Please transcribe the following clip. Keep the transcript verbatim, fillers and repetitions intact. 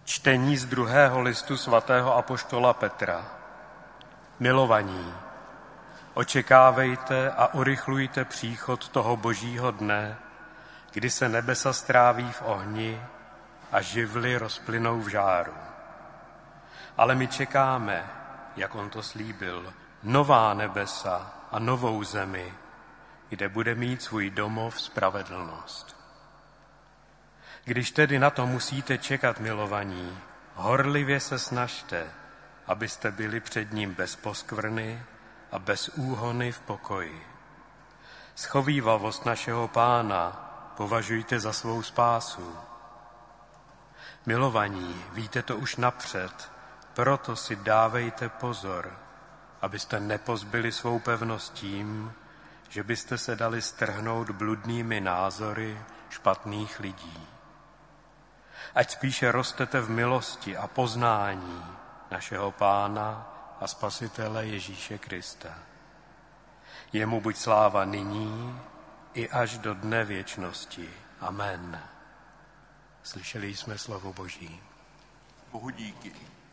Čtení z druhého listu svatého apoštola Petra. Milovaní, očekávejte a urychlujte příchod toho božího dne, kdy se nebesa stráví v ohni a živly rozplynou v žáru. Ale my čekáme, jak on to slíbil, nová nebesa a novou zemi, kde bude mít svůj domov spravedlnost. Když tedy na to musíte čekat, milovaní, horlivě se snažte, abyste byli před ním bez poskvrny a bez úhony v pokoji. Schovívavost našeho Pána považujte za svou spásu. Milovaní, víte to už napřed, proto si dávejte pozor, abyste nepozbyli svou pevnost tím, že byste se dali strhnout bludnými názory špatných lidí. Ať spíše rostete v milosti a poznání našeho Pána a Spasitele Ježíše Krista. Jemu buď sláva nyní i až do dne věčnosti. Amen. Slyšeli jsme slovo Boží. Bohu díky.